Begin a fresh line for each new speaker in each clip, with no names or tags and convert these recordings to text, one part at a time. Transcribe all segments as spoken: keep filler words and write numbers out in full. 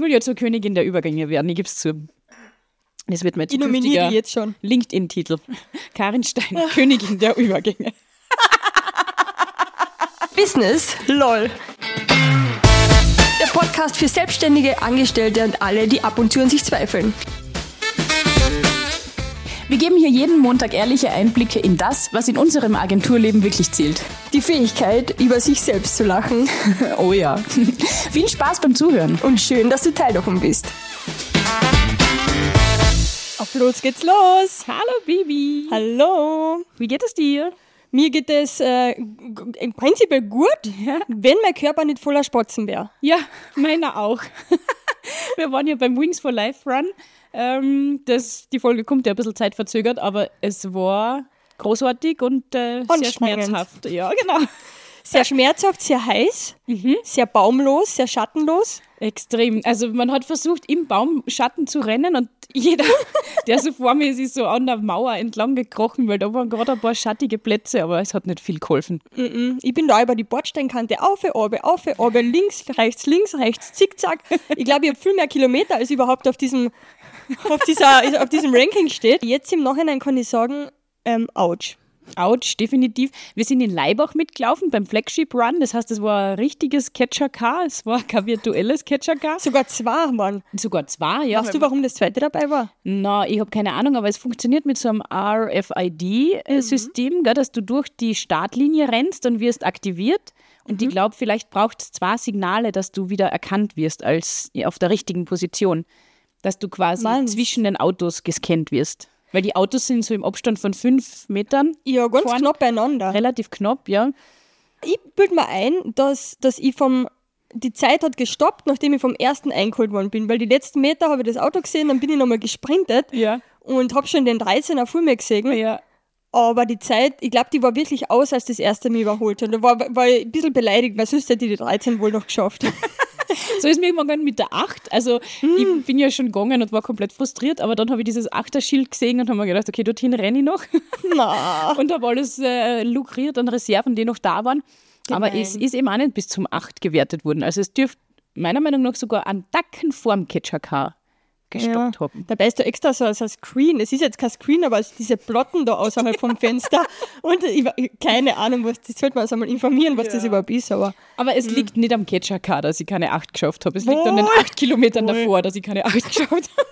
will ja zur Königin der Übergänge werden, ich gebe es zu. Das wird mein zukünftiger
jetzt schon.
LinkedIn-Titel. Karin Stein, Königin der Übergänge.
Business, lol. Der Podcast für Selbstständige, Angestellte und alle, die ab und zu an sich zweifeln.
Wir geben hier jeden Montag ehrliche Einblicke in das, was in unserem Agenturleben wirklich zählt.
Die Fähigkeit, über sich selbst zu lachen.
Oh ja. Viel Spaß beim Zuhören.
Und schön, dass du Teil davon bist. Auf los geht's los.
Hallo Bibi.
Hallo.
Wie geht es dir?
Mir geht es äh, g- im Prinzip gut,
Ja.
wenn mein Körper nicht voller Spatzen wäre.
Ja, meiner auch. Wir waren ja beim Wings for Life Run. Ähm, das, die Folge kommt ja ein bisschen zeitverzögert, aber es war großartig und äh, sehr
Anstrengend.
schmerzhaft. Ja, genau.
Sehr schmerzhaft, sehr heiß, sehr baumlos, sehr schattenlos.
Extrem. Also man hat versucht, im Baumschatten zu rennen und jeder, der so vor mir ist, ist so an der Mauer entlang gekrochen, weil da waren gerade ein paar schattige Plätze, aber es hat nicht viel geholfen.
Mm-mm. Ich bin da über die Bordsteinkante auf, auf, auf, auf, links, rechts, links, rechts, zickzack. Ich glaube, ich habe viel mehr Kilometer, als überhaupt auf diesem, auf dieser, auf diesem Ranking steht. Jetzt im Nachhinein kann ich sagen, ähm, ouch.
Autsch, definitiv. Wir sind in Laibach mitgelaufen beim Flagship Run. Das heißt, es war ein richtiges Catcher-Car. Es war kein virtuelles Catcher-Car.
Sogar zwei, Mann.
Sogar zwei, ja.
Weißt du, warum das zweite dabei war?
Na, ich habe keine Ahnung, aber es funktioniert mit so einem R F I D-System, gell, dass du durch die Startlinie rennst und wirst aktiviert. Und ich glaube, vielleicht braucht es zwei Signale, dass du wieder erkannt wirst als ja, auf der richtigen Position. Dass du quasi
Mann.
zwischen den Autos gescannt wirst. Weil die Autos sind so im Abstand von fünf Metern.
Ja, ganz
Vorn.
knapp beieinander.
Relativ knapp, ja.
Ich bilde mir ein, dass, dass ich vom, die Zeit hat gestoppt, nachdem ich vom ersten eingeholt worden bin, weil die letzten Meter habe ich das Auto gesehen, dann bin ich nochmal gesprintet
Ja.
und habe schon den dreizehner vor mir gesehen,
Ja.
aber die Zeit, ich glaube, die war wirklich aus, als das erste mich überholt hat. Da war, war ich ein bisschen beleidigt, weil sonst hätte ich die dreizehn wohl noch geschafft.
So ist mir irgendwann gegangen mit der acht. Also ich bin ja schon gegangen und war komplett frustriert, aber dann habe ich dieses Achter-Schild gesehen und habe mir gedacht, okay, dorthin renne ich noch.
Na.
Und habe alles äh, lukriert an Reserven, die noch da waren. Aber
Gemein.
es ist eben auch nicht bis zum acht gewertet worden. Also es dürfte meiner Meinung nach sogar einen Tacken vorm Catcher-Car gestoppt haben.
Dabei ist da extra so, so ein Screen. Es ist jetzt kein Screen, aber es diese Plotten da außerhalb vom Fenster. Und ich, keine Ahnung, was das sollte man uns einmal informieren, was das überhaupt ist. Aber
Aber es liegt nicht am Catcher-Car, dass ich keine acht geschafft habe. Es liegt an den
Wohl.
acht Kilometern
Wohl.
davor, dass ich keine acht geschafft habe.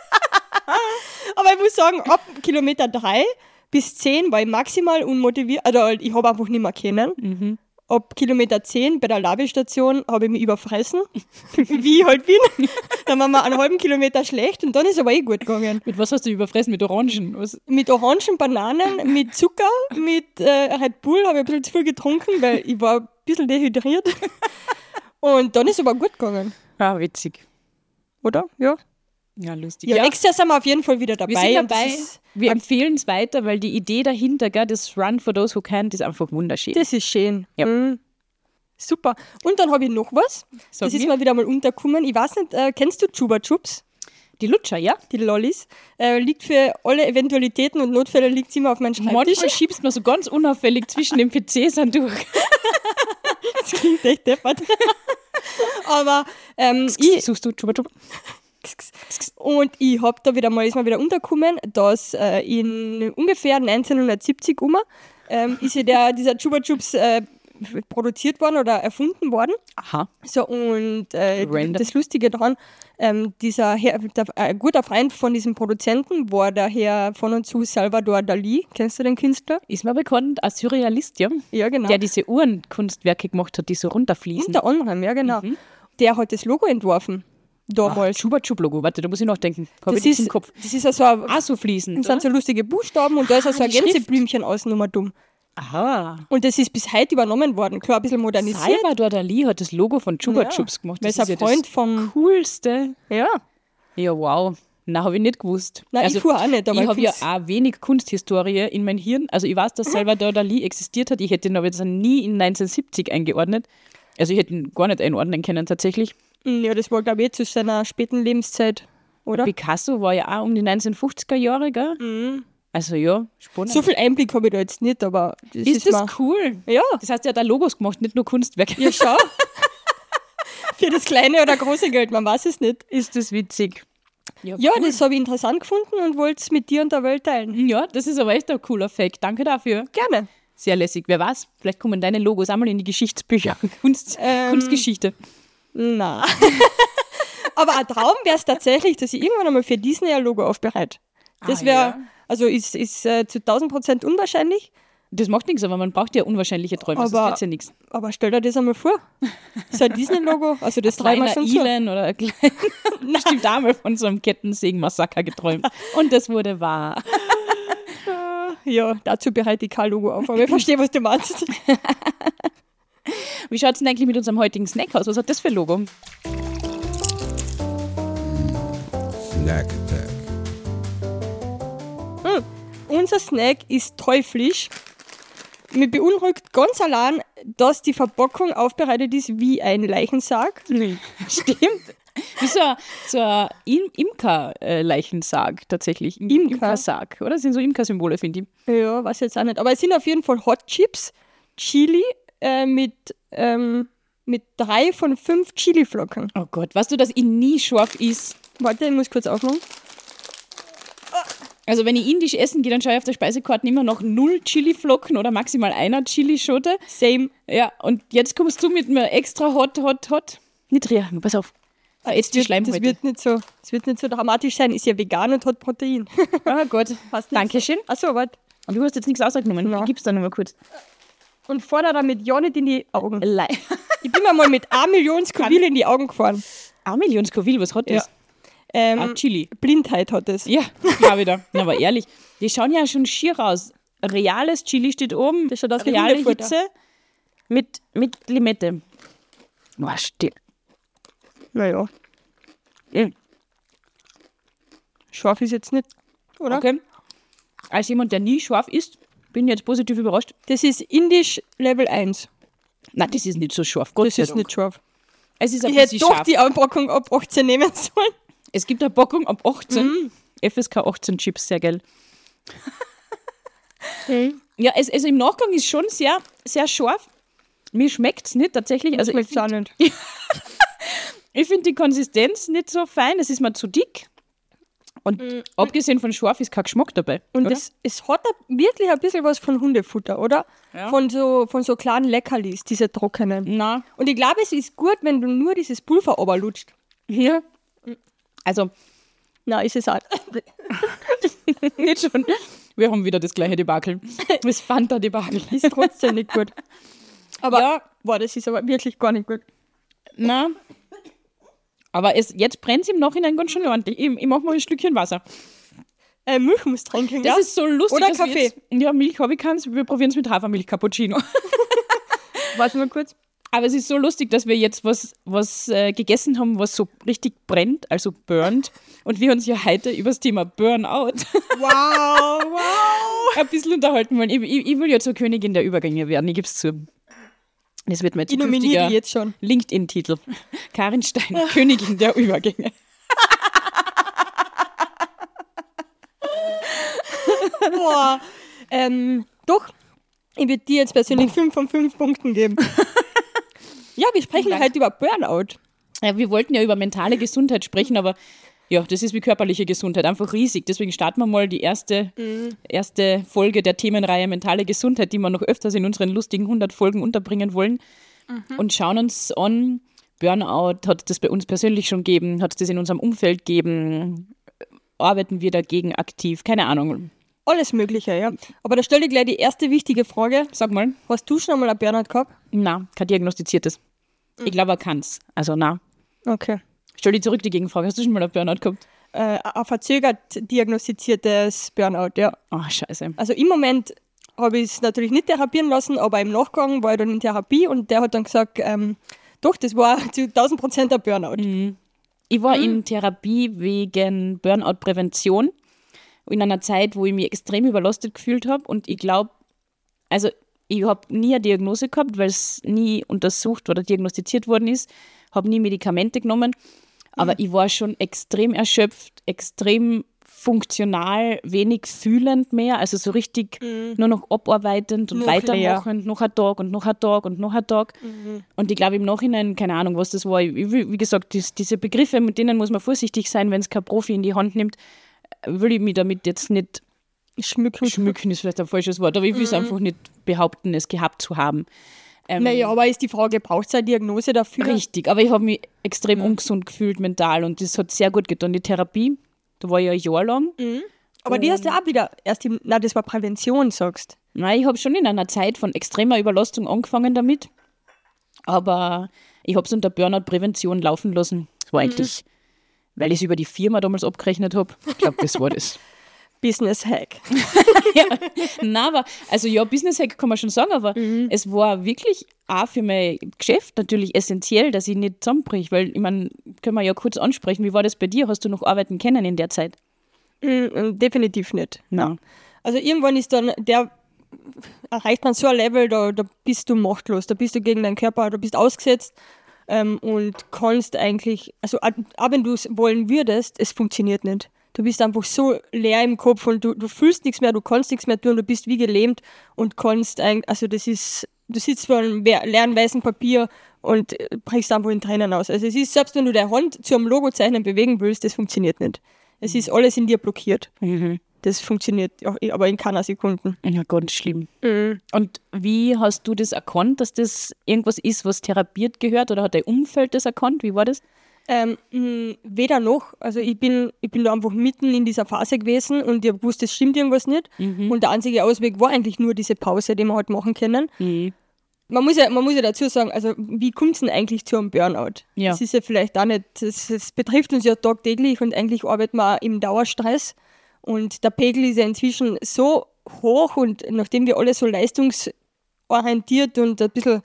Aber ich muss sagen, ab Kilometer drei bis zehn war ich maximal unmotiviert. Also halt, ich habe einfach nicht mehr kennen.
Mhm.
Ab Kilometer zehn bei der Labestation habe ich mich überfressen, wie ich halt bin. Dann waren wir einen halben Kilometer schlecht und dann ist aber eh gut gegangen.
Mit was hast du überfressen? Mit Orangen? Was?
Mit Orangen, Bananen, mit Zucker, mit äh, Red Bull habe ich ein bisschen zu viel getrunken, weil ich war ein bisschen dehydriert. Und dann ist aber gut gegangen,
Ah, witzig.
oder? Ja.
Ja, lustig.
Ja, nächstes Jahr sind wir auf jeden Fall wieder dabei.
Wir sind
und das
dabei.
ist-
Wir empfehlen es weiter, weil die Idee dahinter, gell, das Run for those who can't, ist einfach wunderschön.
Das ist schön.
Ja.
Mhm. Super. Und dann habe ich noch was.
Sag
das ist
mir.
mir wieder mal untergekommen. Ich weiß nicht, äh, kennst du Chupa Chups?
Die Lutscher, ja?
Die Lollis. Äh, liegt für alle Eventualitäten und Notfälle liegt immer auf meinem Schreibtisch.
Manchmal schiebst man so ganz unauffällig zwischen den P Cs durch.
Das klingt echt deppert. Aber ähm, ich,
Suchst du Chupa Chupa?
und ich habe da wieder mal, ist mir wieder untergekommen, dass äh, in ungefähr neunzehnhundertsiebzig um, ähm, ist ja der, dieser Chupa Chups äh, produziert worden oder erfunden worden.
Aha.
So, und äh,
Random.
das Lustige daran, ähm, dieser Herr, der, ein guter Freund von diesem Produzenten war der Herr von und zu Salvador Dali. Kennst du den Künstler?
Ist mir bekannt als Surrealist, ja?
Ja, genau.
Der diese Uhrenkunstwerke gemacht hat, die so runterfließen.
Unter anderem, ja, genau.
Mhm.
Der hat das Logo entworfen. Damals.
Chupa Chup Logo, warte, da muss ich nachdenken. Hab
Das
ich nichts
ist,
im Kopf.
das ist also ein,
Ah, so fließend.
das sind so lustige Buchstaben und da ist also ein
die Schrift.
Gänseblümchen außen dumm.
Aha.
Und das ist bis heute übernommen worden. Klar, ein bisschen modernisiert.
Salvador Dali hat das Logo von Chupa
Ja,
Chups gemacht.
weil
Das
es ein
ist ja
Freund
das
vom.
Coolste.
Ja,
Ja, wow. Na, habe ich nicht gewusst.
nein, ich fuhr auch nicht. Aber
ich habe ja
find's-
auch wenig Kunsthistorie in mein Hirn. Also ich weiß, dass Salvador Dali existiert hat. Ich hätte ihn aber jetzt nie in neunzehnhundertsiebzig eingeordnet. Also ich hätte ihn gar nicht einordnen können tatsächlich.
Ja, das war, glaube ich, zu seiner späten Lebenszeit, oder?
Picasso war ja auch um die neunzehnhundertfünfziger Jahre, gell?
Mhm.
Also ja, spannend.
So viel Einblick habe ich da jetzt nicht, aber das ist,
ist das
mal.
cool?
Ja,
Das heißt, er hat auch Logos gemacht, nicht nur Kunstwerke.
ja, schau. Für das kleine oder große Geld, man weiß es nicht.
Ist das witzig.
Ja, ja, das habe ich interessant gefunden und wollte es mit dir und der Welt teilen.
Ja, das ist aber echt ein cooler Fact. Danke dafür.
Gerne.
Sehr lässig. Wer weiß, vielleicht kommen deine Logos einmal in die Geschichtsbücher. Kunst,
Ähm,
Kunstgeschichte.
Na. Aber ein Traum wäre es tatsächlich, dass ich irgendwann einmal für Disney ein Logo aufbereite. Das
Ah,
wäre,
ja.
also ist, ist äh, zu tausend Prozent unwahrscheinlich,
Das macht nichts, aber man braucht ja unwahrscheinliche Träume.
Aber-
Das wird ja nichts.
aber stell dir das einmal vor. So ein Disney-Logo, also das träumen wir
Kleiner
schon so.
Elon oder ein kleiner, bestimmt einmal von so einem Kettensägen-Massaker geträumt. Und das wurde wahr.
Ja, dazu bereite ich kein Logo auf, aber ich verstehe, was du meinst.
Wie schaut es denn eigentlich mit unserem heutigen Snack aus? Was hat das für ein Logo?
Snack Attack.
Unser Snack ist teuflisch. Mir beunruhigt ganz allein, dass die Verpackung aufbereitet ist wie ein Leichensarg.
Nee. Stimmt. Wie so ein, so ein Im- Imker-Leichensarg tatsächlich. Ein
Imker.
Imkersarg, oder? Das sind so Imker-Symbole, finde ich.
Ja, weiß jetzt auch nicht. Aber es sind auf jeden Fall Hot Chips, Chili äh, mit, ähm, mit drei von fünf Chiliflocken.
Oh Gott, weißt du, dass ich nie scharf ist?
Warte, ich muss kurz aufmachen.
Also wenn ich indisch essen gehe, dann schaue ich auf der Speisekarte immer noch null Chiliflocken oder maximal einer Chilischote.
Same.
Ja, und jetzt kommst du mit mir extra hot, hot, hot. Nicht riechen, pass auf. Jetzt die
Das
Schleimhäute.
wird nicht so, das wird nicht so dramatisch sein. Ist ja vegan und hat Protein.
Ah Gott,
Passt nicht.
Dankeschön.
Achso, warte.
Und du hast jetzt nichts ausgenommen.
Nein.
Ich gib's dann nochmal kurz.
Und fordere damit ja nicht in die Augen.
Lei.
Ich bin mir mal mit einer Million Scoville in die Augen gefahren.
Eine Million Scoville, was hat das?
Ähm,
Ah, Chili.
Blindheit hat es.
Ja, glaube ich da. Na, aber ehrlich, die schauen ja schon schier aus. Reales Chili steht oben,
Das schaut aus wie
reale
Hundefutter.
Hitze mit, mit Limette. Na, still.
Naja,
Mhm.
scharf ist jetzt nicht, oder?
Okay. Als jemand, der nie scharf isst, bin ich jetzt positiv überrascht.
Das ist indisch Level eins.
Nein, das ist nicht so scharf. Gott
Das
sei
ist
Dank.
nicht scharf.
Es ist ein
Ich hätte
bisschen
doch
scharf.
die Anpackung ab achtzehn nehmen sollen.
Es gibt eine Packung ab achtzehn.
Mhm.
F S K achtzehn Chips, sehr geil. Ja, es, also im Nachgang ist schon sehr, sehr scharf. Mir schmeckt es nicht tatsächlich. Also ich
Schmeckt's auch
finde
nicht.
ich find die Konsistenz nicht so fein. Es ist mir zu dick. Und abgesehen von scharf ist kein Geschmack dabei.
Und
oder?
es, es hat ein- wirklich ein bisschen was von Hundefutter, oder?
Ja.
Von so, von so kleinen Leckerlis, diese trockenen.
Na,
Und ich glaube, es ist gut, wenn du nur dieses Pulver runterlutscht.
hier. Also,
Na, ist es auch.
nicht schon. Wir haben wieder das gleiche Debakel. Das Fanta-Debakel.
Ist trotzdem nicht gut. Aber,
Ja.
boah, das ist aber wirklich gar nicht gut.
Na. Aber es, jetzt brennt es im Nachhinein ganz schön ordentlich. Ich, ich mache mal ein Stückchen Wasser.
Äh, Milch muss trinken,
Das
ja?
ist so lustig.
Oder
dass wir
Kaffee.
Jetzt, ja, Milch habe ich keins. Wir probieren es mit Hafermilch Cappuccino.
Warte mal kurz.
Aber es ist so lustig, dass wir jetzt was, was äh, gegessen haben, was so richtig brennt, also burnt. Und wir uns ja heute über das Thema Burnout
Wow, wow.
ein bisschen unterhalten wollen. Ich, ich, ich will ja zur Königin der Übergänge werden, ich gebe es zu. Das wird mein
Ich nominiere
zukünftiger
die jetzt schon.
LinkedIn-Titel. Karin Stein, Königin der Übergänge.
Boah. Ähm, doch, ich würde dir jetzt persönlich fünf von fünf Punkten geben. Ja, wir sprechen
Dank.
heute über Burnout.
Ja, wir wollten ja über mentale Gesundheit sprechen, aber ja, das ist wie körperliche Gesundheit, einfach riesig. Deswegen starten wir mal die erste, erste Folge der Themenreihe mentale Gesundheit, die wir noch öfters in unseren lustigen hundert Folgen unterbringen wollen. Und schauen uns an, Burnout, hat es das bei uns persönlich schon gegeben, hat es das in unserem Umfeld gegeben, arbeiten wir dagegen aktiv, keine Ahnung.
Alles Mögliche, ja. Aber da stelle ich gleich die erste wichtige Frage.
Sag mal,
Hast du schon einmal ein Burnout gehabt?
na, kein diagnostiziertes. Ich glaube, er kann es. Also na.
Okay.
Stell dir zurück die Gegenfrage, hast du schon mal ein Burnout gehabt?
Äh, ein verzögert diagnostiziertes Burnout, ja.
Oh, scheiße.
Also im Moment habe ich es natürlich nicht therapieren lassen, aber im Nachgang war ich dann in Therapie und der hat dann gesagt, ähm, doch, das war zu tausend Prozent ein Burnout.
Ich war in Therapie wegen Burnout-Prävention in einer Zeit, wo ich mich extrem überlastet gefühlt habe und ich glaube, also ich habe nie eine Diagnose gehabt, weil es nie untersucht oder diagnostiziert worden ist, habe nie Medikamente genommen, aber ich war schon extrem erschöpft, extrem funktional wenig fühlend mehr, also so richtig mhm. nur noch abarbeitend und noch weitermachend, leer. noch ein Tag und noch ein Tag und noch ein Tag. Mhm. Und ich glaube im Nachhinein, keine Ahnung, was das war, ich, wie gesagt, dies, diese Begriffe, mit denen muss man vorsichtig sein, wenn es kein Profi in die Hand nimmt, will ich mich damit jetzt nicht schmücken. Schmücken ist vielleicht ein falsches Wort, aber ich will es mhm. einfach nicht behaupten, es gehabt zu haben. Ähm,
naja, aber ist die Frage, braucht es eine Diagnose dafür?
Richtig, aber ich habe mich extrem mhm. ungesund gefühlt mental und das hat sehr gut getan. Die Therapie, da war ich ein Jahr lang.
Mhm. Aber die hast du auch wieder erst im, na das war Prävention, sagst.
Nein, ich habe schon in einer Zeit von extremer Überlastung angefangen damit, aber ich habe es unter Burnout-Prävention laufen lassen. Das war eigentlich, mhm. weil ich es über die Firma damals abgerechnet habe. Ich glaube, das war das.
Business Hack.
ja, nein, aber, also ja, Business Hack kann man schon sagen, aber mhm. es war wirklich auch für mein Geschäft natürlich essentiell, dass ich nicht zusammenbrich, weil, ich meine, können wir ja kurz ansprechen, wie war das bei dir? Hast du noch arbeiten können in der Zeit?
Mhm, definitiv nicht.
Nein.
Also irgendwann ist dann, der erreicht man so ein Level, da, da bist du machtlos, da bist du gegen deinen Körper, da bist du ausgesetzt ähm, und kannst eigentlich, also auch wenn du es wollen würdest, es funktioniert nicht. Du bist einfach so leer im Kopf und du, du fühlst nichts mehr, du kannst nichts mehr tun, du bist wie gelähmt und kannst eigentlich, also das ist, du sitzt vor einem leeren weißen Papier und brichst einfach in Tränen aus. Also es ist, selbst wenn du deine Hand zu einem Logo zeichnen bewegen willst, das funktioniert nicht. Es ist alles in dir blockiert. Mhm. Das funktioniert aber in keiner Sekunde.
Ja, ganz schlimm. Mhm. Und wie hast du das erkannt, dass das irgendwas ist, was therapiert gehört, oder hat dein Umfeld das erkannt? Wie war das?
Ähm, mh, weder noch. Also ich bin, ich bin da einfach mitten in dieser Phase gewesen und ich habe gewusst, es stimmt irgendwas nicht. Mhm. Und der einzige Ausweg war eigentlich nur diese Pause, die wir halt machen können. Mhm. Man muss ja, man muss ja dazu sagen, also wie kommt es denn eigentlich zu einem Burnout? Ja. Das ist ja vielleicht auch nicht, das, das betrifft uns ja tagtäglich und eigentlich arbeiten wir auch im Dauerstress. Und der Pegel ist ja inzwischen so hoch und nachdem wir alle so leistungsorientiert und ein bisschen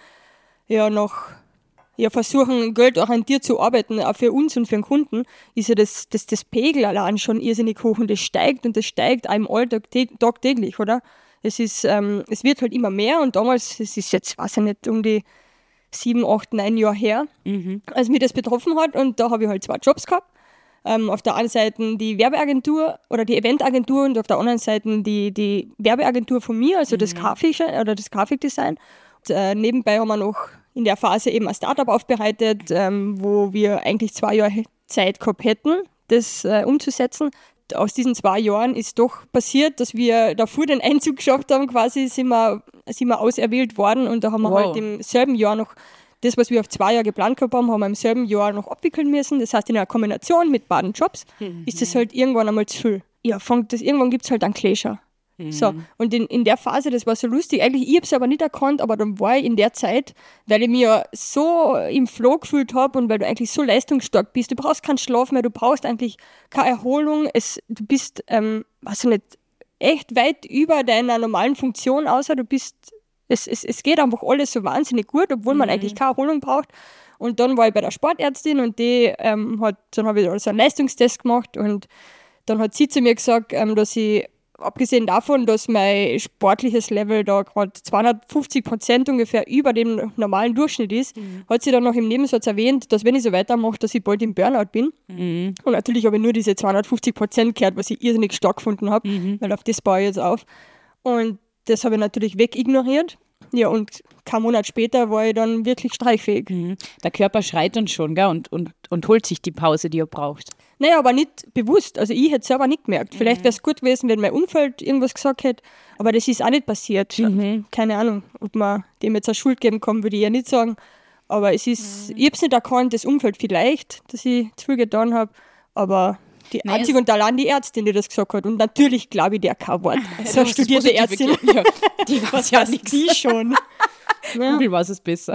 ja noch ja, versuchen, geldorientiert zu arbeiten, auch für uns und für den Kunden, ist ja das, das, das Pegel allein schon irrsinnig hoch und das steigt und das steigt auch im Alltag tagtäglich, oder? Es ist, ähm, es wird halt immer mehr und damals, es ist jetzt, weiß ich nicht, um die sieben, acht, neun Jahre her, mhm. als mich das betroffen hat und da habe ich halt zwei Jobs gehabt. Ähm, auf der einen Seite die Werbeagentur oder die Eventagentur und auf der anderen Seite die, die Werbeagentur von mir, also mhm. das Grafische oder das Grafikdesign. Und, äh, nebenbei haben wir noch in der Phase eben ein Startup aufbereitet, ähm, wo wir eigentlich zwei Jahre Zeit gehabt hätten, das äh, umzusetzen. Aus diesen zwei Jahren ist doch passiert, dass wir davor den Einzug geschafft haben, quasi sind wir, sind wir auserwählt worden und da haben wir wow. halt im selben Jahr noch das, was wir auf zwei Jahre geplant gehabt haben, haben wir im selben Jahr noch abwickeln müssen. Das heißt, in einer Kombination mit beiden Jobs mhm. ist das halt irgendwann einmal zu viel. Ja, fängt das, irgendwann gibt es halt einen Clasher. Mhm. So, und in, in der Phase, das war so lustig, eigentlich, ich habe es aber nicht erkannt, aber dann war ich in der Zeit, weil ich mich ja so im Flow gefühlt habe und weil du eigentlich so leistungsstark bist, du brauchst keinen Schlaf mehr, du brauchst eigentlich keine Erholung, es, du bist, ähm, weiß ich nicht, echt weit über deiner normalen Funktion, außer du bist, es, es, es geht einfach alles so wahnsinnig gut, obwohl man mhm. eigentlich keine Erholung braucht. Und dann war ich bei der Sportärztin und die ähm, hat, dann habe ich also einen Leistungstest gemacht und dann hat sie zu mir gesagt, ähm, dass ich, abgesehen davon, dass mein sportliches Level da gerade zweihundertfünfzig Prozent ungefähr über dem normalen Durchschnitt ist, mhm. hat sie dann noch im Nebensatz erwähnt, dass wenn ich so weitermache, dass ich bald im Burnout bin. Mhm. Und natürlich habe ich nur diese zweihundertfünfzig Prozent gehört, was ich irrsinnig stark gefunden habe, mhm. weil auf das baue ich jetzt auf. Und das habe ich natürlich wegignoriert. Ja, und kein Monat später war ich dann wirklich streichfähig.
Mhm. Der Körper schreit dann schon, gell? Und, und, und holt sich die Pause, die er braucht.
Naja, aber nicht bewusst. Also ich hätte es selber nicht gemerkt. Vielleicht wäre es gut gewesen, wenn mein Umfeld irgendwas gesagt hätte, aber das ist auch nicht passiert. Mhm. Keine Ahnung, ob man dem jetzt eine Schuld geben kann, würde ich ja nicht sagen. Aber es ist, mhm. ich habe es nicht erkannt, das Umfeld vielleicht, dass ich zu viel getan habe, aber die Nein, einzig und allein die Ärztin, die das gesagt hat. Und natürlich glaube ich der kein Wort. So eine studierte Ärztin.
Ja, die weiß ja nichts.
Die schon.
Ja. Google weiß es besser.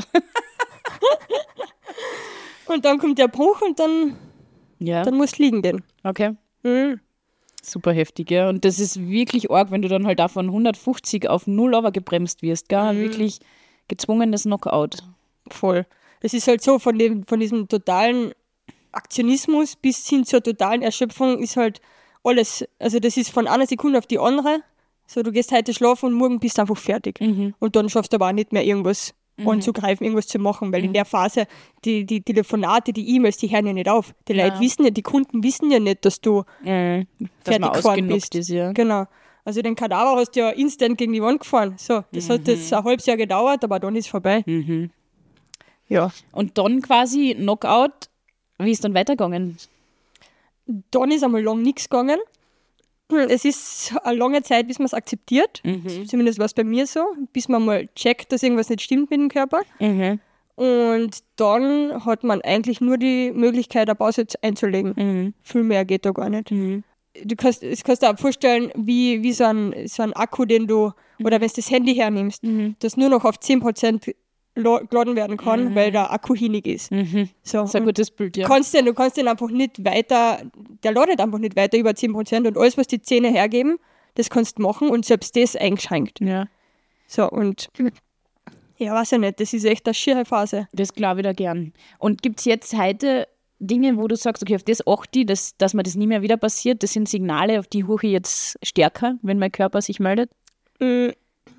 Und dann kommt der Bruch und dann, ja. dann musst du liegen denn.
Okay. Mhm. Super heftig, ja. Und das ist wirklich arg, wenn du dann halt auch von hundertfünfzig auf null aber gebremst wirst, gell? Mhm. Wirklich gezwungenes Knockout.
Voll. Das ist halt so, von, dem, von diesem totalen Aktionismus bis hin zur totalen Erschöpfung ist halt alles, also das ist von einer Sekunde auf die andere, so du gehst heute schlafen und morgen bist du einfach fertig. Mhm. Und dann schaffst du aber auch nicht mehr irgendwas mhm. anzugreifen, irgendwas zu machen, weil mhm. in der Phase die, die Telefonate, die E-Mails, die hören ja nicht auf. Die ja. Leute wissen ja, die Kunden wissen ja nicht, dass du
mhm.
fertig
dass
gefahren bist.
Ist, ja.
Genau. Also den Kadaver hast du ja instant gegen die Wand gefahren. So, das mhm. hat jetzt ein halbes Jahr gedauert, aber dann ist es vorbei.
Mhm.
Ja.
Und dann quasi Knockout, wie ist dann weitergegangen?
Dann ist einmal lang nichts gegangen. Es ist eine lange Zeit, bis man es akzeptiert. Mhm. Zumindest war es bei mir so. Bis man mal checkt, dass irgendwas nicht stimmt mit dem Körper.
Mhm.
Und dann hat man eigentlich nur die Möglichkeit, eine Pause einzulegen.
Mhm.
Viel mehr geht da gar nicht.
Mhm.
Du kannst, das kannst du dir auch vorstellen, wie, wie so, ein, so ein Akku, den du, mhm. oder wenn du das Handy hernimmst,
mhm.
das nur noch auf zehn Prozent geladen werden kann, mhm. weil der Akku hinig ist.
Mhm.
So,
das ist ein gutes Bild, ja.
Kannst den, du kannst den einfach nicht weiter, der ladet einfach nicht weiter über zehn Prozent und alles, was die Zähne hergeben, das kannst du machen und selbst das eingeschränkt.
Ja.
So, und ja, weiß ich nicht, das ist echt eine schiere Phase.
Das glaube ich da gern. Und gibt es jetzt heute Dinge, wo du sagst, okay, auf das achte ich, dass, dass mir das nie mehr wieder passiert, das sind Signale, auf die huche ich jetzt stärker, wenn mein Körper sich meldet?
Mhm.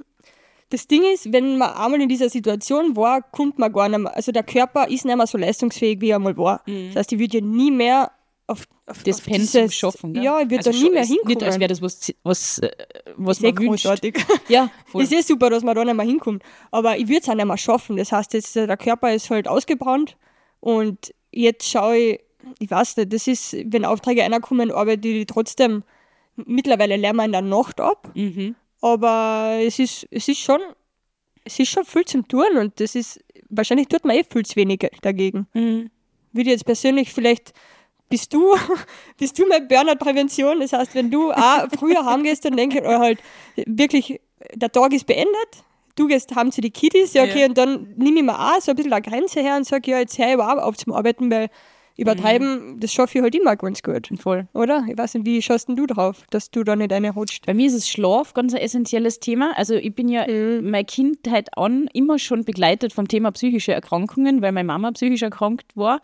Das Ding ist, wenn man einmal in dieser Situation war, kommt man gar nicht mehr, also der Körper ist nicht mehr so leistungsfähig, wie er mal war. Mhm. Das heißt, ich würde ja nie mehr auf, auf
das
auf
Pensum schaffen. Gell?
Ja, ich würde
also
da nie mehr hinkommen.
Nicht, als wäre das was, was, was
ist
man
eh
wünscht.
Großartig.
Ja, voll.
Das ist eh super, dass man da nicht mehr hinkommt. Aber ich würde es auch nicht mehr schaffen. Das heißt, jetzt, der Körper ist halt ausgebrannt und jetzt schaue ich, ich weiß nicht, das ist, wenn Aufträge reinkommen, arbeite ich trotzdem, mittlerweile lernen wir in der Nacht ab.
Mhm.
Aber es ist, es ist schon, es ist schon viel zum Tun und das ist, wahrscheinlich tut man eh viel zu wenig dagegen.
Mhm.
Würde jetzt persönlich vielleicht, bist du, bist du meine Burnout-Prävention? Das heißt, wenn du auch früher heimgehst und denkst, oh, halt wirklich, der Tag ist beendet, du gehst heim zu den Kiddies, ja okay, ja. Und dann nehme ich mir auch so ein bisschen eine Grenze her und sage, ja, jetzt höre ich auch auf zum Arbeiten, weil übertreiben, mhm. das schaffe ich halt immer ganz gut.
Voll.
Oder? Ich weiß nicht, wie schaust denn du drauf, dass du da nicht eine rutscht?
Bei mir ist es Schlaf ganz ein essentielles Thema. Also ich bin ja mhm. meine Kindheit an immer schon begleitet vom Thema psychische Erkrankungen, weil meine Mama psychisch erkrankt war.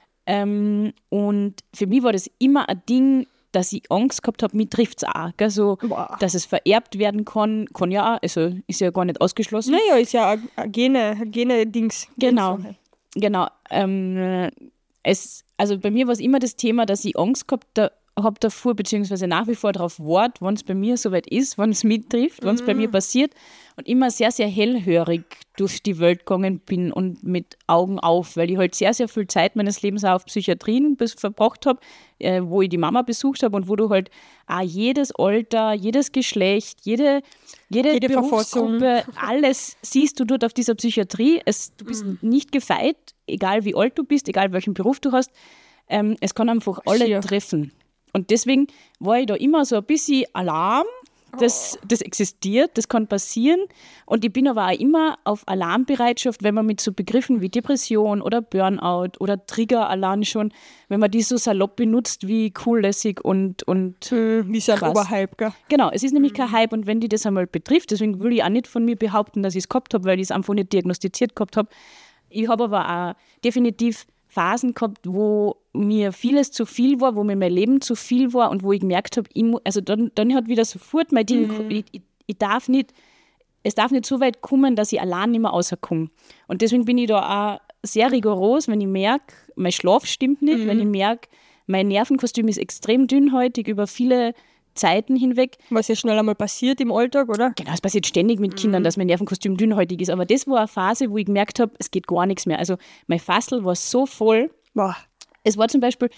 Ähm, und für mich war das immer ein Ding, dass ich Angst gehabt habe, mich trifft es auch. Gell? So, dass es vererbt werden kann, kann ja auch, also ist ja gar nicht ausgeschlossen.
Naja, ist ja ein Gene, Gene-Dings.
Genau, genau. Ähm, Es, also bei mir war es immer das Thema, dass ich Angst gehabt da, habe davor, beziehungsweise nach wie vor darauf warte, wenn es bei mir soweit ist, wenn es mittrifft, wenn es mm. bei mir passiert und immer sehr, sehr hellhörig durch die Welt gegangen bin und mit Augen auf, weil ich halt sehr, sehr viel Zeit meines Lebens auch auf Psychiatrien bis, verbracht habe, äh, wo ich die Mama besucht habe und wo du halt auch jedes Alter, jedes Geschlecht, jede, jede,
jede
Berufsgruppe, alles siehst du dort auf dieser Psychiatrie. Es, du bist mm. nicht gefeit, egal wie alt du bist, egal welchen Beruf du hast, ähm, es kann einfach alle Schier. treffen. Und deswegen war ich da immer so ein bisschen Alarm, das, oh. das existiert, das kann passieren. Und ich bin aber auch immer auf Alarmbereitschaft, wenn man mit so Begriffen wie Depression oder Burnout oder Trigger allein schon, wenn man die so salopp benutzt wie cool, lässig und, und
hm, wie so ein Oberhype, gell?
Genau, es ist nämlich kein Hype und wenn die das einmal betrifft, deswegen will ich auch nicht von mir behaupten, dass ich es gehabt habe, weil ich es einfach nicht diagnostiziert gehabt habe. Ich habe aber auch definitiv Phasen gehabt, wo mir vieles zu viel war, wo mir mein Leben zu viel war und wo ich gemerkt habe, ich mu- also dann, dann hat wieder sofort mein Ding, mhm. ich, ich, ich darf nicht, es darf nicht so weit kommen, dass ich allein nicht mehr rauskomme. Und deswegen bin ich da auch sehr rigoros, wenn ich merke, mein Schlaf stimmt nicht, mhm. wenn ich merke, mein Nervenkostüm ist extrem dünnhäutig über viele Zeiten hinweg.
Was ja schnell einmal passiert im Alltag, oder?
Genau, es passiert ständig mit Kindern, mhm. dass mein Nervenkostüm dünnhäutig ist. Aber das war eine Phase, wo ich gemerkt habe, es geht gar nichts mehr. Also mein Fassel war so voll.
Boah.
Es war zum Beispiel,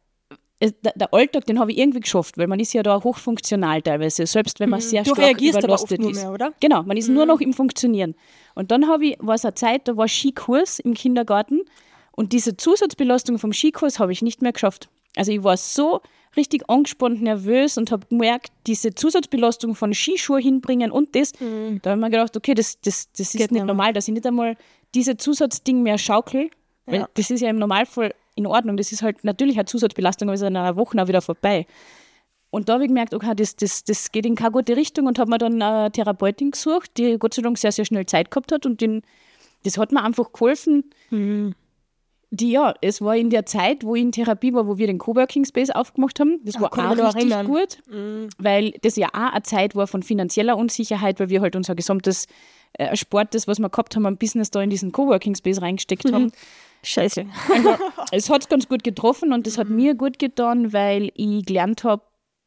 es, der, der Alltag, den habe ich irgendwie geschafft, weil man ist ja da hochfunktional teilweise, selbst wenn man mhm. sehr
du
stark überlastet
aber oft nur
ist.
Mehr, oder?
Genau, man ist mhm. nur noch im Funktionieren. Und dann habe ich, war es eine Zeit, da war Skikurs im Kindergarten und diese Zusatzbelastung vom Skikurs habe ich nicht mehr geschafft. Also ich war so richtig angespannt, nervös und habe gemerkt, diese Zusatzbelastung von Skischuhe hinbringen und das, mhm. da habe ich mir gedacht, okay, das, das, das ist nicht normal, dass ich nicht einmal diese Zusatzding mehr schaukel, weil ja. das ist ja im Normalfall in Ordnung, das ist halt natürlich eine Zusatzbelastung, aber es ist in einer Woche auch wieder vorbei. Und da habe ich gemerkt, okay, das, das, das geht in keine gute Richtung und habe mir dann eine Therapeutin gesucht, die Gott sei Dank sehr, sehr schnell Zeit gehabt hat und den, das hat mir einfach geholfen,
mhm. Die,
ja, es war in der Zeit, wo ich in Therapie war, wo wir den Coworking Space aufgemacht haben. Das war auch richtig gut, mhm. weil das ja auch eine Zeit war von finanzieller Unsicherheit, weil wir halt unser gesamtes äh, Sport, das, was wir gehabt haben, am Business da in diesen Coworking Space reingesteckt
Mhm.
haben.
Scheiße.
Also, es hat ganz gut getroffen und es hat mir gut getan, weil ich gelernt habe,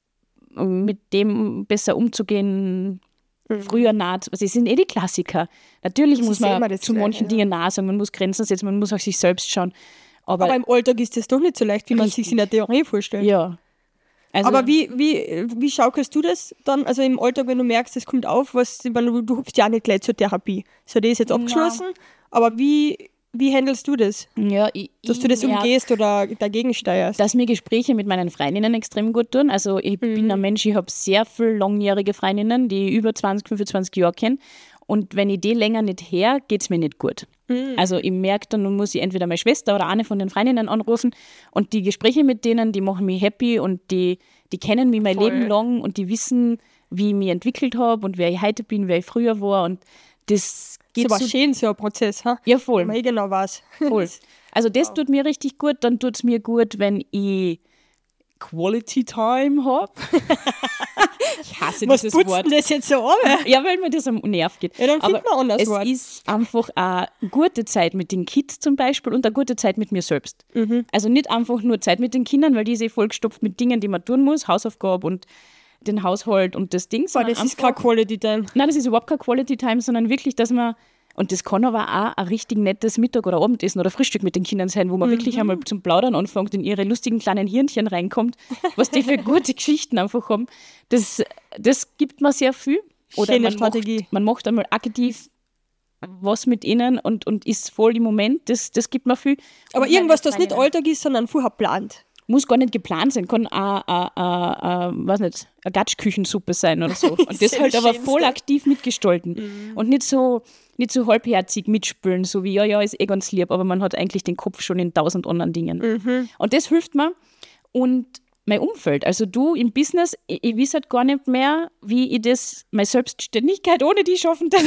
mit dem besser umzugehen, früher nah, also es sind eh die Klassiker. Natürlich
Das
muss
ist ja
man
immer das
zu
Gleiche,
manchen
ja.
Dingen nah sagen, man muss Grenzen setzen, man muss auf sich selbst schauen. Aber,
Aber im Alltag ist das doch nicht so leicht, wie man
Richtig.
sich in der Theorie vorstellt.
ja. Also,
Aber wie, wie, wie schaukelst du das dann, also im Alltag, wenn du merkst, es kommt auf, was, ich meine, du, du hupfst ja auch nicht gleich zur Therapie. So, das ist jetzt abgeschlossen, aber wie, wie handelst du das?
ja, ich,
Dass
ich
du das
merk,
umgehst oder dagegen steuerst?
dass mir Gespräche mit meinen Freundinnen extrem gut tun. Also ich
Mhm.
bin ein Mensch, ich habe sehr viele langjährige Freundinnen, die ich über zwanzig, fünfundzwanzig Jahre kenne. Und wenn ich die länger nicht her, geht es mir nicht gut.
Mhm.
Also ich merke dann, nun muss ich entweder meine Schwester oder eine von den Freundinnen anrufen. Und die Gespräche mit denen, die machen mich happy und die, die kennen mich mein
Voll.
Leben lang und die wissen, wie ich mich entwickelt habe und wer ich heute bin, wer ich früher war. Und das geht
so
so,
was schön, so ein Prozess, ha?
ja,
Wenn
voll.
man eh genau weiß.
Voll. Also das tut mir richtig gut. Dann tut es mir gut, wenn ich Quality Time habe. Ich hasse
Was
dieses
putzt
Wort.
denn das jetzt so an?
Ja, weil mir das am Nerv geht.
Ja, dann
Aber
finden wir ein anderes
es
Wort.
ist einfach eine gute Zeit mit den Kids zum Beispiel und eine gute Zeit mit mir selbst.
Mhm.
Also nicht einfach nur Zeit mit den Kindern, weil die ist eh vollgestopft mit Dingen, die man tun muss, Hausaufgabe und den Haushalt und das Ding.
Boah,
sondern
das ist
einfach-
kein Quality Time.
Nein, das ist überhaupt kein Quality Time, sondern wirklich, dass man, und das kann aber auch ein richtig nettes Mittag- oder Abendessen oder Frühstück mit den Kindern sein, wo man
Mhm.
wirklich einmal zum Plaudern anfängt, in ihre lustigen kleinen Hirnchen reinkommt, was die für gute Geschichten einfach haben. Das, das gibt mir sehr viel. Oder
Schöne
man
Strategie.
Macht, man macht einmal aktiv was mit ihnen und, und ist voll im Moment. Das, das gibt mir viel.
Aber
Und
irgendwas,
meine
das nicht
Freundinnen-
Alltag ist, sondern vorher plant.
muss gar nicht geplant sein, kann auch, auch, auch, auch, weiß nicht, eine Gatschküchensuppe sein oder so. Und das
ist ja
halt
das
aber
Schönste.
voll aktiv mitgestalten. Und nicht so, nicht so halbherzig mitspülen, so wie, ja, ja, ist eh ganz lieb, aber man hat eigentlich den Kopf schon in tausend anderen Dingen. Und das hilft mir. Und mein Umfeld, also du im Business, ich, ich weiß halt gar nicht mehr, wie ich das, meine Selbstständigkeit ohne die schaffen kann.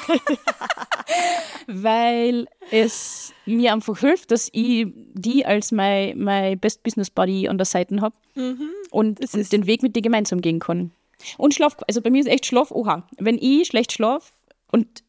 Weil es mir einfach hilft, dass ich die als mein, mein Best Business Buddy an der Seite habe und,
Das
und
ist-
den Weg mit dir gemeinsam gehen kann. Und Schlaf, also bei mir ist echt Schlaf, oha. Wenn ich schlecht schlafe, und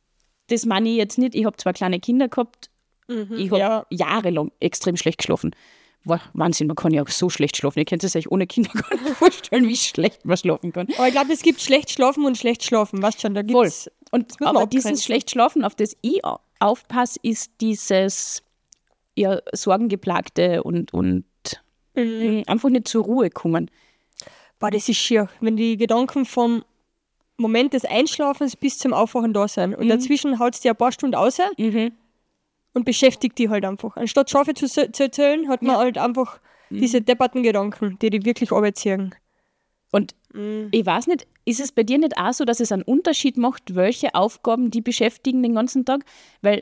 das meine ich jetzt nicht, ich habe zwei kleine Kinder gehabt, ich habe
ja.
jahrelang extrem schlecht geschlafen. Wow, Wahnsinn, man kann ja auch so schlecht schlafen. Ihr könnt es euch ohne Kinder gar nicht vorstellen, wie schlecht man schlafen kann.
Aber ich glaube, es gibt schlecht schlafen und schlecht schlafen, weißt schon, da
Voll.
gibt's.
Und
muss man
aber
abgrenzen.
dieses schlecht Schlafen, auf das ich au- aufpasse, ist dieses ja, sorgengeplagte und, und
Mhm.
mh, einfach nicht zur Ruhe kommen.
Boah, das ist schier, wenn die Gedanken vom Moment des Einschlafens bis zum Aufwachen da sind. Und dazwischen haut es dir ein paar Stunden aus
Mhm.
und beschäftigt die halt einfach. Anstatt Schafe zu, se- zu erzählen, hat man halt einfach diese depperten Gedanken, die die wirklich Arbeit ziehen.
Und ich weiß nicht, ist es bei dir nicht auch so, dass es einen Unterschied macht, welche Aufgaben die beschäftigen den ganzen Tag? Weil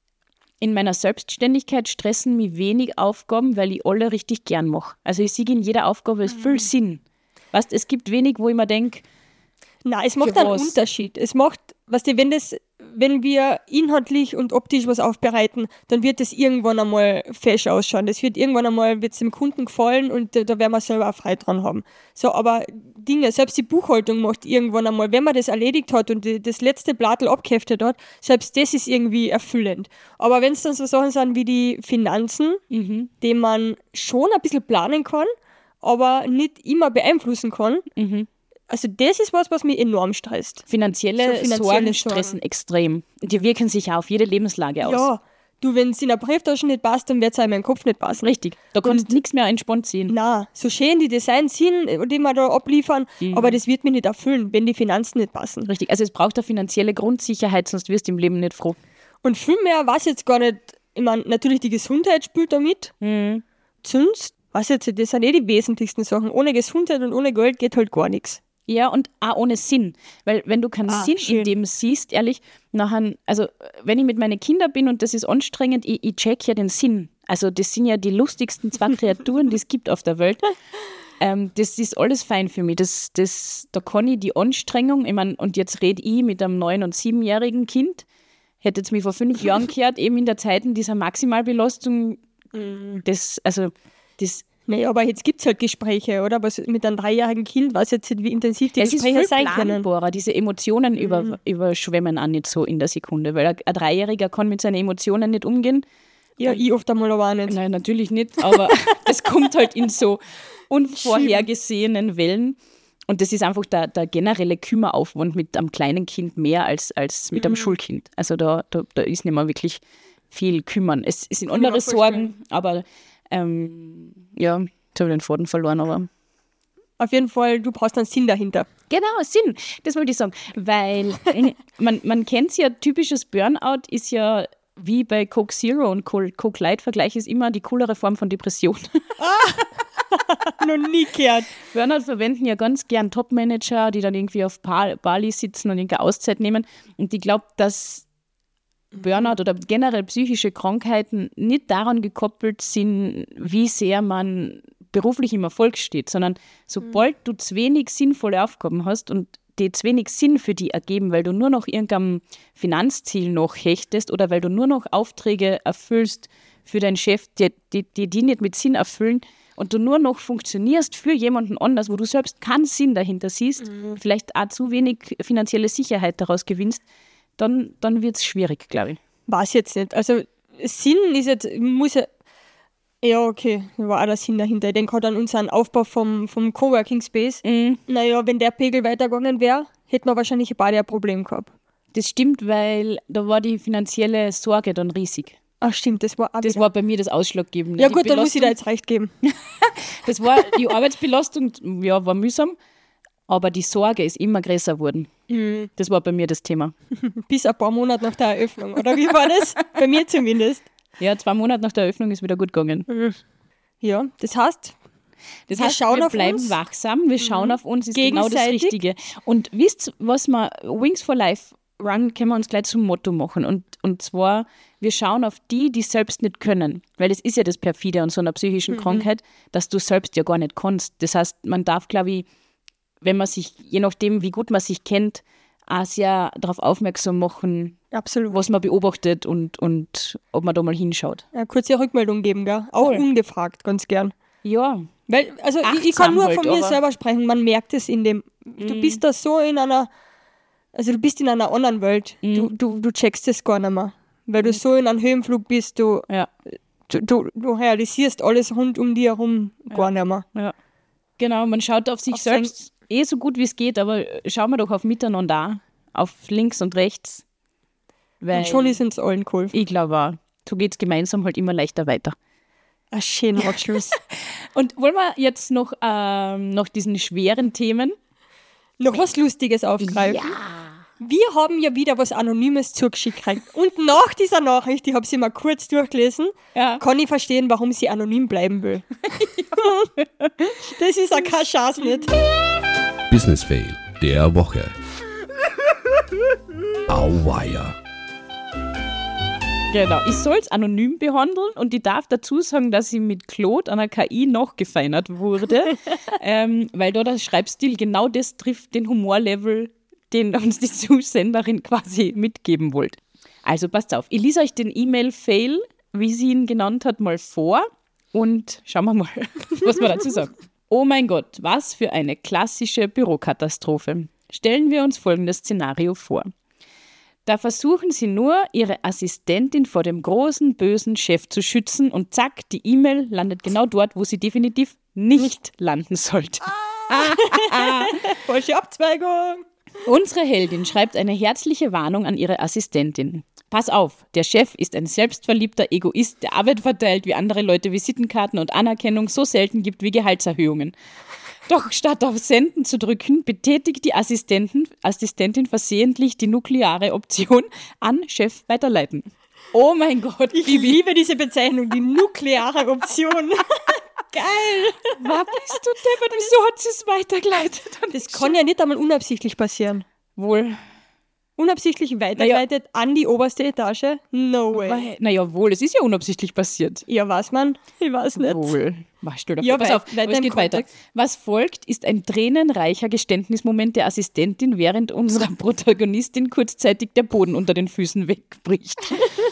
in meiner Selbstständigkeit stressen mich wenig Aufgaben, weil ich alle richtig gern mache. Also ich sehe in jeder Aufgabe viel Sinn. Weißt, es gibt wenig, wo ich mir denke,
Nein, es macht
Für
einen
was?
Unterschied. Es macht, weißt du, wenn das, wenn wir inhaltlich und optisch was aufbereiten, dann wird das irgendwann einmal fesch ausschauen. Das wird irgendwann einmal wird's dem Kunden gefallen und da, da werden wir selber auch frei dran haben. So, aber Dinge, selbst die Buchhaltung macht irgendwann einmal, wenn man das erledigt hat und die, das letzte Blattl abgeheftet hat, selbst das ist irgendwie erfüllend. Aber wenn es dann so Sachen sind wie die Finanzen, die man schon ein bisschen planen kann, aber nicht immer beeinflussen kann, also das ist was, was mich enorm stresst.
finanzielle,
So finanzielle
Sorgen
Sorgen.
stressen extrem. Und die wirken sich auch auf jede Lebenslage aus.
Ja, du, wenn es in der Brieftasche nicht passt, dann wird es auch in meinen Kopf nicht passen.
Richtig. Da kannst du nichts mehr entspannt ziehen.
Na, so schön die Designs sind, die wir da abliefern, aber das wird mich nicht erfüllen, wenn die Finanzen nicht passen.
Richtig. Also es braucht eine finanzielle Grundsicherheit, sonst wirst du im Leben nicht froh.
Und viel mehr weiß jetzt gar nicht, ich meine, natürlich die Gesundheit spielt da mit, sonst, weiß jetzt, nicht, das sind eh die wesentlichsten Sachen. Ohne Gesundheit und ohne Geld geht halt gar nichts.
Ja, und auch ohne Sinn. Weil wenn du keinen
Ah,
Sinn
schön.
in dem siehst, ehrlich, nachher, also wenn ich mit meinen Kindern bin und das ist anstrengend, ich, ich check ja den Sinn. Also das sind ja die lustigsten zwei Kreaturen, die es gibt auf der Welt. Ähm, das ist alles fein für mich. Das, das, da kann ich die Anstrengung, ich mein, und jetzt rede ich mit einem neun- und siebenjährigen Kind, hätte es mich vor fünf Jahren gehört, eben in der Zeit dieser Maximalbelastung, das, also das
Naja, aber jetzt gibt es halt Gespräche, oder? Was mit einem dreijährigen Kind, weiß jetzt nicht, wie intensiv die
Es ist
Gespräche
viel
sein können.
planbarer. Diese Emotionen über, überschwemmen auch nicht so in der Sekunde, weil ein, ein Dreijähriger kann mit seinen Emotionen nicht umgehen.
Ja, ich oft einmal aber auch nicht.
Nein, natürlich nicht, aber das kommt halt in so unvorhergesehenen Wellen. Und das ist einfach der, der generelle Kümmeraufwand mit einem kleinen Kind mehr als, als mit einem
Mhm.
Schulkind. Also da, da, da ist nicht mehr wirklich viel kümmern. Es, es sind
Kann ich mir
andere
vorstellen.
Sorgen, aber ähm, ja, jetzt habe ich den Faden verloren, aber
Auf jeden Fall, du brauchst einen Sinn dahinter.
genau, Sinn, das wollte ich sagen, weil äh, man, man kennt es ja, typisches Burnout ist ja wie bei Coke Zero und Co- Coke Light Vergleich ist immer die coolere Form von Depression.
Noch nie gehört.
Burnout verwenden ja ganz gern Top-Manager, die dann irgendwie auf Ba- Bali sitzen und irgendeine Auszeit nehmen. Und ich glaube, dass Burnout oder generell psychische Krankheiten nicht daran gekoppelt sind, wie sehr man beruflich im Erfolg steht, sondern sobald du zu wenig sinnvolle Aufgaben hast und die zu wenig Sinn für die ergeben, weil du nur noch irgendeinem Finanzziel noch hechtest oder weil du nur noch Aufträge erfüllst für deinen Chef, die die, die, die nicht mit Sinn erfüllen und du nur noch funktionierst für jemanden anders, wo du selbst keinen Sinn dahinter siehst, vielleicht auch zu wenig finanzielle Sicherheit daraus gewinnst, dann, dann wird es schwierig, glaube ich.
Weiß jetzt nicht. Also Sinn ist jetzt, muss ja, ja okay, da war auch der Sinn dahinter. Ich denke halt an unseren Aufbau vom, vom Coworking Space.
Mhm.
Naja, wenn der Pegel weitergegangen wäre, hätten wir wahrscheinlich beide ein Problem gehabt.
Das stimmt, weil da war die finanzielle Sorge dann riesig.
Ach stimmt, das war auch
Das
wieder-
war bei mir das Ausschlaggebende.
Ja
Die
gut, dann muss ich da
Belastung-
jetzt recht geben.
Das war die Arbeitsbelastung, ja, war mühsam, aber die Sorge ist immer größer geworden.
Mhm.
Das war bei mir das Thema.
Bis ein paar Monate nach der Eröffnung, oder wie war das? Bei mir zumindest.
Ja, zwei Monate nach der Eröffnung ist wieder gut gegangen.
Ja, das heißt,
Das
Wir
heißt,
schauen
wir
auf
bleiben
uns.
wachsam, wir schauen auf uns, ist genau das
Gegenseitig.
Richtige. Und wisst, was wir, Wings for Life Run, können wir uns gleich zum Motto machen. Und, und zwar, wir schauen auf die, die selbst nicht können. Weil das ist ja das Perfide an so einer psychischen Krankheit, dass du selbst ja gar nicht kannst. Das heißt, man darf, glaube ich, wenn man sich, je nachdem, wie gut man sich kennt, auch sehr darauf aufmerksam machen,
absolut.
was man beobachtet und, und ob man da mal hinschaut.
Ja, kurze Rückmeldung geben, gell? Auch
Voll.
ungefragt, ganz gern.
Ja,
Weil, also ich, ich
Achtsam
kann nur
halt,
von mir
aber-
selber sprechen, man merkt es in dem, du bist da so in einer, also du bist in einer anderen Welt, du, du, du checkst es gar nicht mehr, weil du so in einem Höhenflug bist, du,
ja,
du, du, du realisierst alles rund um dir herum gar nicht mehr.
ja. Genau, man schaut auf sich
Auf sein-
selbst eh so gut wie es geht, aber schauen wir doch auf Miteinander, auf links und rechts. Weil
Und schon ist uns allen geholfen.
ich glaube auch, so geht es gemeinsam halt immer leichter weiter.
Ein schöner Abschluss.
Und wollen wir jetzt noch, ähm, noch diesen schweren Themen?
Noch was Lustiges aufgreifen. Wir haben ja wieder was Anonymes zugeschickt gekriegt. Und nach dieser Nachricht, ich habe sie mal kurz durchgelesen,
Ja.
kann ich verstehen, warum sie anonym bleiben will. Das ist auch keine Chance nicht.
Business Fail der Woche. Auweia.
Genau, ich soll es anonym behandeln und ich darf dazu sagen, dass ich mit Claude, einer K I, noch gefeinert wurde, ähm, weil da der Schreibstil genau das trifft, den Humorlevel, den uns die Zusenderin quasi mitgeben wollte. Also passt auf, ich lese euch den E-Mail-Fail, wie sie ihn genannt hat, mal vor und schauen wir mal, was wir dazu sagen. Oh mein Gott, was für eine klassische Bürokatastrophe. Stellen wir uns folgendes Szenario vor. Da versuchen sie nur, ihre Assistentin vor dem großen, bösen Chef zu schützen und zack, die E-Mail landet genau dort, wo sie definitiv nicht landen sollte.
Falsche Abzweigung.
Unsere Heldin schreibt eine herzliche Warnung an ihre Assistentin. Pass auf, der Chef ist ein selbstverliebter Egoist, der Arbeit verteilt wie andere Leute Visitenkarten und Anerkennung so selten gibt wie Gehaltserhöhungen. Doch statt auf Senden zu drücken, betätigt die Assistentin, Assistentin versehentlich die nukleare Option an Chef weiterleiten. Oh mein Gott,
Ich
Bibi,
liebe diese Bezeichnung, die nukleare Option. Geil.
was bist du deppert? Wieso hat sie es weitergeleitet?
Das kann ja nicht einmal unabsichtlich passieren.
Wohl,
Unabsichtlich weitergeleitet an die oberste Etage? No way.
naja, wohl, es ist ja unabsichtlich passiert.
Ja, weiß man? Ich weiß nicht.
Wohl. Was, stell dir
Ja,
vor, pass
wei-
auf,
weiter
aber es
im
geht weiter.
Kontext.
Was folgt, ist ein tränenreicher Geständnismoment der Assistentin, während unserer Protagonistin kurzzeitig der Boden unter den Füßen wegbricht.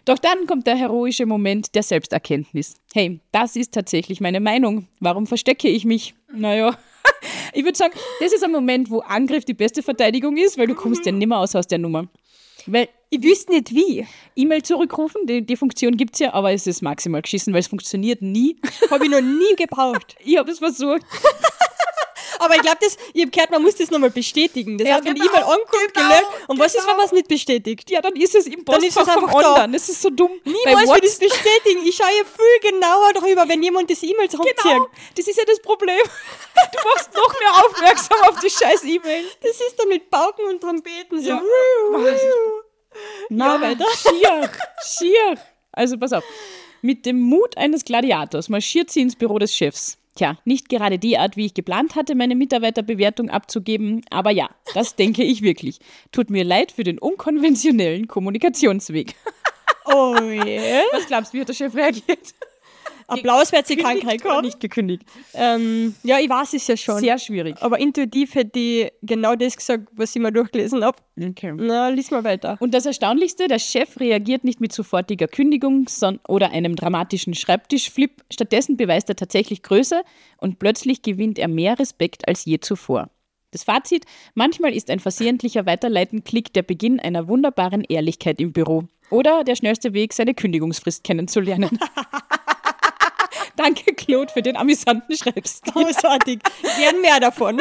Doch dann kommt der heroische Moment der Selbsterkenntnis. Hey, das ist tatsächlich meine Meinung. Warum verstecke ich mich? Naja, ich würde sagen, das ist ein Moment, wo Angriff die beste Verteidigung ist, weil du kommst ja nimmer aus aus der Nummer. Weil
Ich wüsste nicht wie.
E-Mail zurückrufen, die, die Funktion gibt es ja, aber es ist maximal geschissen, weil es funktioniert nie.
Habe ich noch nie gebraucht.
Ich habe es versucht.
Aber ich glaube, ich habe gehört, man muss das nochmal bestätigen. Das
Ja,
heißt, wenn
genau,
die E-Mail ankommt,
genau,
gelöscht. Und was ist,
genau.
wenn man es nicht bestätigt?
Ja, dann ist es im
Dann ist es
Postfach vom
einfach da.
Online. Das ist so dumm.
Niemals
Bei
will ich das bestätigen. Ich schaue ja viel genauer drüber, wenn jemand das E-Mail zurückzieht.
Genau, das ist ja das Problem. Du machst noch mehr aufmerksam auf die scheiß E-Mail.
Das ist dann mit Pauken und Trompeten so.
Ja. Na,
weiter.
schier, schier. Also pass auf, mit dem Mut eines Gladiators marschiert sie ins Büro des Chefs. Tja, nicht gerade die Art, wie ich geplant hatte, meine Mitarbeiterbewertung abzugeben, aber ja, das denke ich wirklich. Tut mir leid für den unkonventionellen Kommunikationsweg.
Oh yeah.
Was glaubst du, wie hat der Chef reagiert?
Applaus wird sie kein
Gekündigt oder
Krieg
nicht gekündigt?
ähm, Ja, ich weiß es ja schon.
Sehr schwierig.
Aber intuitiv hätte ich genau das gesagt, was ich mir durchgelesen habe.
Okay.
Na, lies mal weiter.
Und das Erstaunlichste, der Chef reagiert nicht mit sofortiger Kündigung son- oder einem dramatischen Schreibtischflip. Stattdessen beweist er tatsächlich Größe und plötzlich gewinnt er mehr Respekt als je zuvor. Das Fazit: Manchmal ist ein versehentlicher Weiterleiten-Klick der Beginn einer wunderbaren Ehrlichkeit im Büro. Oder der schnellste Weg, seine Kündigungsfrist kennenzulernen. Danke, Claude, für den amüsanten Schreibstil.
Großartig. Gern mehr davon.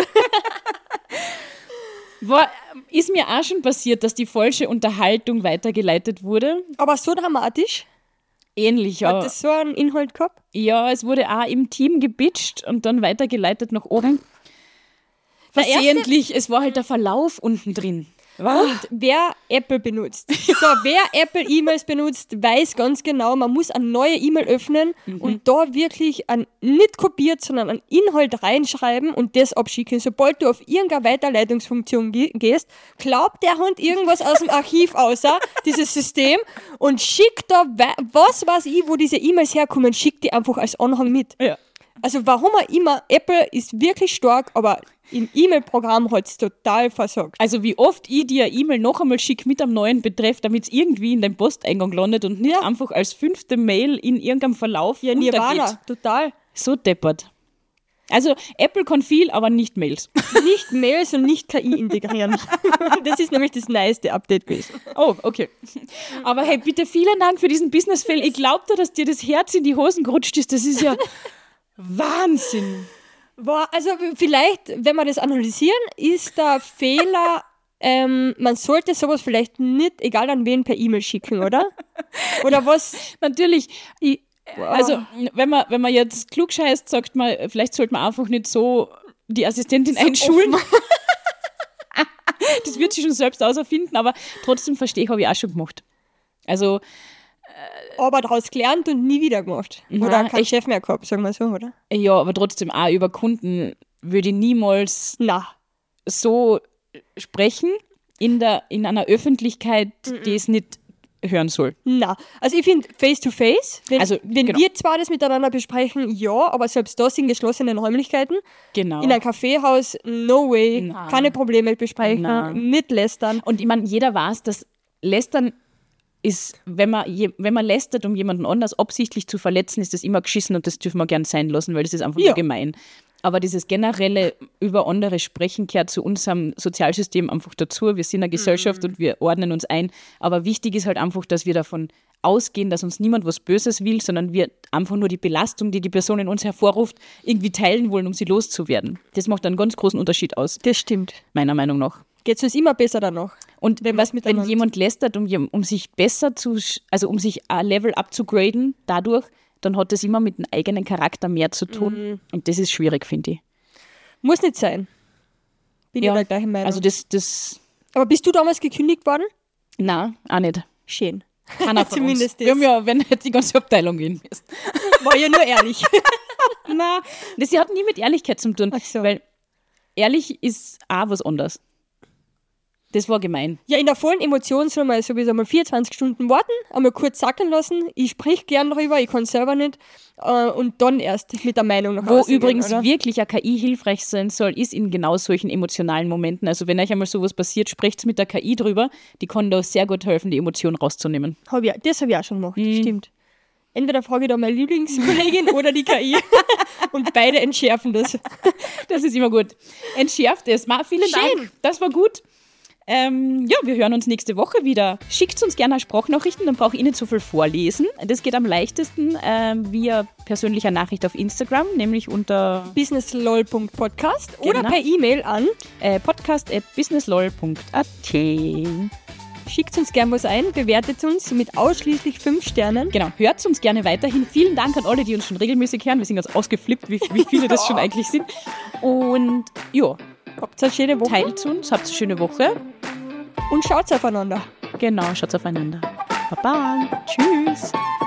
War, ist mir auch schon passiert, dass die falsche Unterhaltung weitergeleitet wurde.
Aber so dramatisch?
Ähnlich,
Hat
ja.
das so einen Inhalt gehabt?
Ja, es wurde auch im Team gebitcht und dann weitergeleitet nach oben.
Der erste-
Versehentlich, es war halt der Verlauf unten drin.
Und wer Apple benutzt, so, wer Apple E-Mails benutzt, weiß ganz genau, man muss eine neue E-Mail öffnen und da wirklich ein, nicht kopiert, sondern einen Inhalt reinschreiben und das abschicken. Sobald du auf irgendeine Weiterleitungsfunktion ge- gehst, glaubt der Hund irgendwas aus dem Archiv außer dieses System und schickt da, we- was weiß ich, wo diese E-Mails herkommen, schickt die einfach als Anhang mit.
Ja.
Also warum auch immer, Apple ist wirklich stark, aber im E-Mail-Programm hat es total versagt.
Also wie oft ich dir eine E-Mail noch einmal schicke mit einem neuen Betreff, damit es irgendwie in deinem Posteingang landet und nicht
Ja.
einfach als fünfte Mail in irgendeinem Verlauf
Ja,
untergeht.
Nirvana, total.
So deppert. Also Apple kann viel, aber nicht Mails.
Nicht Mails und nicht K I integrieren. Das ist nämlich das neueste Update gewesen.
Oh, okay. Aber hey, bitte vielen Dank für diesen Business-Fail. Ich glaube da, dass dir das Herz in die Hosen gerutscht ist. Das ist ja Wahnsinn.
War, also vielleicht, wenn wir das analysieren, ist der Fehler, ähm, man sollte sowas vielleicht nicht, egal an wen, per E-Mail schicken, oder? Oder was?
Natürlich, ich, also wenn man, wenn man jetzt klug scheißt, sagt man, vielleicht sollte man einfach nicht so die Assistentin einschulen. Das wird sie schon selbst auserfinden, aber trotzdem verstehe ich, habe ich auch schon gemacht. Also,
Aber daraus gelernt und nie wieder gemacht.
Na,
Oder kein
echt.
Chef mehr gehabt, sagen wir so, oder?
ja, aber trotzdem auch über Kunden würde ich niemals
Na.
so sprechen in, der, in einer Öffentlichkeit, die es nicht hören soll.
Na, also ich finde face-to-face, wenn,
Also,
wenn
genau.
wir zwar das miteinander besprechen, ja, aber selbst das in geschlossenen Räumlichkeiten,
Genau.
in einem Kaffeehaus, no way,
Na.
keine Probleme besprechen,
Na.
nicht lästern.
Und ich meine, jeder weiß, dass Lästern ist, wenn man, je, wenn man lästert, um jemanden anders absichtlich zu verletzen, ist das immer geschissen und das dürfen wir gern sein lassen, weil das ist einfach
Ja.
nur gemein. Aber dieses generelle über andere Sprechen gehört zu unserem Sozialsystem einfach dazu. Wir sind eine Gesellschaft und wir ordnen uns ein. Aber wichtig ist halt einfach, dass wir davon ausgehen, dass uns niemand was Böses will, sondern wir einfach nur die Belastung, die die Person in uns hervorruft, irgendwie teilen wollen, um sie loszuwerden. Das macht einen ganz großen Unterschied aus,
Das stimmt.
meiner Meinung nach.
Geht es uns immer besser danach.
Und
Wenn
wenn,
wir's
wenn
miteinander-
jemand lästert, um, jem- um sich besser zu, sch- also um sich ein Level abzugraden dadurch, dann hat das immer mit dem eigenen Charakter mehr zu tun. Und das ist schwierig, finde ich.
Muss nicht sein. Bin
Ja,
ich der gleichen Meinung.
Also das, das,
aber bist du damals gekündigt worden?
na, auch nicht.
Schön.
Keiner von
Zumindest
uns. Wir
das.
haben ja, wenn hätte die ganze Abteilung gehen müssen.
War ja nur ehrlich.
Na, das hat nie mit Ehrlichkeit zu tun,
Ach so.
weil ehrlich ist auch was anderes. Das war gemein.
Ja, in der vollen Emotion soll man sowieso mal vierundzwanzig Stunden warten, einmal kurz sacken lassen. Ich sprich gern darüber, ich kann selber nicht. Äh, und dann erst mit der Meinung nach
Wo
außen
übrigens
gehen, oder?
wirklich eine K I hilfreich sein soll, ist in genau solchen emotionalen Momenten. Also wenn euch einmal sowas passiert, sprecht mit der K I drüber. Die kann da sehr gut helfen, die Emotionen rauszunehmen.
Hab ich, das habe ich auch schon gemacht,
Mhm.
stimmt. Entweder frage ich da meine Lieblingskollegin oder die K I. Und beide entschärfen das.
Das ist immer gut. Entschärft es. Ma, vielen
Schön.
Dank. Das war gut. Ähm, ja, wir hören uns nächste Woche wieder. Schickt uns gerne Sprachnachrichten, dann brauche ich nicht so viel vorlesen. Das geht am leichtesten ähm, via persönlicher Nachricht auf Instagram, nämlich unter
businesslol punkt podcast oder
Genau.
per E-Mail an.
äh, podcast at businesslol punkt a t.
Schickt uns gern was ein, bewertet uns mit ausschließlich fünf Sternen.
Genau, hört uns gerne weiterhin. Vielen Dank an alle, die uns schon regelmäßig hören. Wir sind ganz ausgeflippt, wie, wie viele das schon eigentlich sind. Und ja,
Habt eine schöne Woche
teilt uns, habt eine schöne Woche.
und schaut aufeinander.
Genau, schaut aufeinander. Baba, tschüss.